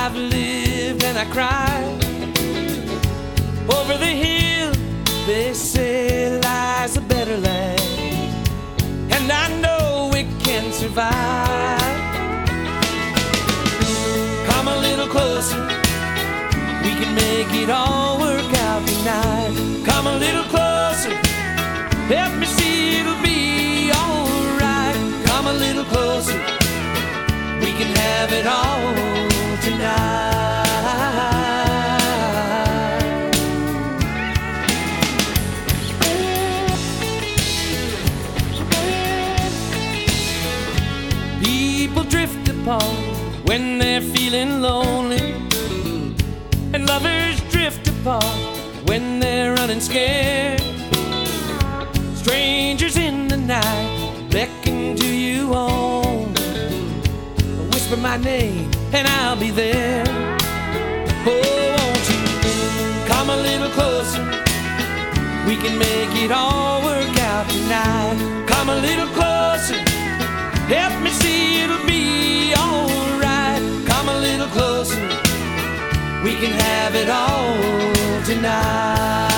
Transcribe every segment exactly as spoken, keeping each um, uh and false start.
I've lived and I cried. Over the hill, they say, lies a better land, and I know we can survive. Come a little closer, we can make it all work out tonight. Come a little closer, help me see it'll be alright. Come a little closer, we can have it all tonight. People drift apart when they're feeling lonely, and lovers drift apart when they're running scared. Strangers in the night beckon to you on, whisper my name and I'll be there. Oh, won't you come a little closer, we can make it all work out tonight. Come a little closer, help me see it'll be alright. Come a little closer, we can have it all tonight.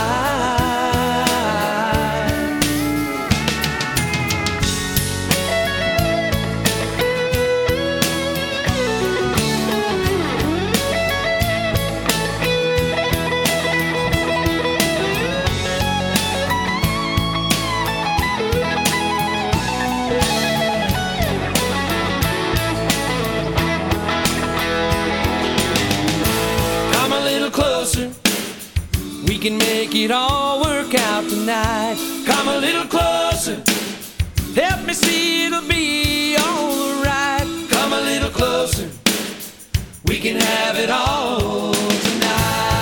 Closer, we can make it all work out tonight. Come a little closer, help me see it'll be alright. Come a little closer, we can have it all tonight.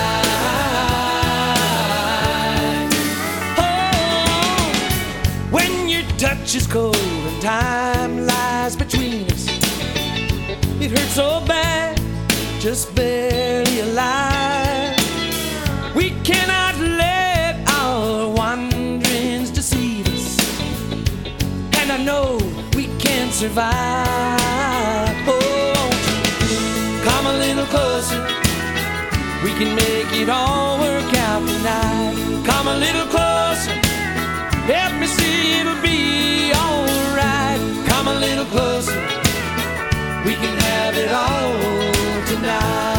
Oh, when your touch is cold and time lies between us, it hurts so bad, just barely alive. We cannot let our wanderings deceive us, and I know we can survive. Oh, come a little closer, we can make it all work out tonight. Come a little closer, help me see it'll be alright. Come a little closer, we can have it all tonight.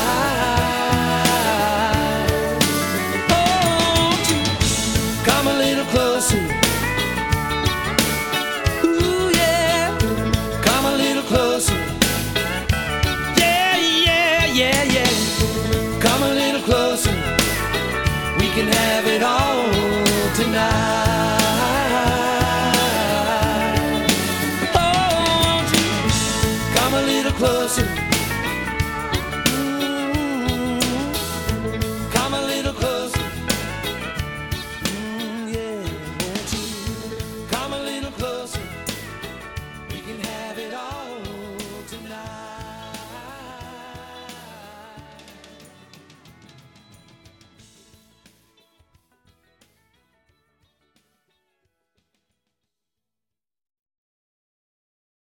Closer. Ooh, yeah. Come a little closer. Yeah, yeah, yeah, yeah. Come a little closer, we can have it all tonight. Oh, won't you come a little closer?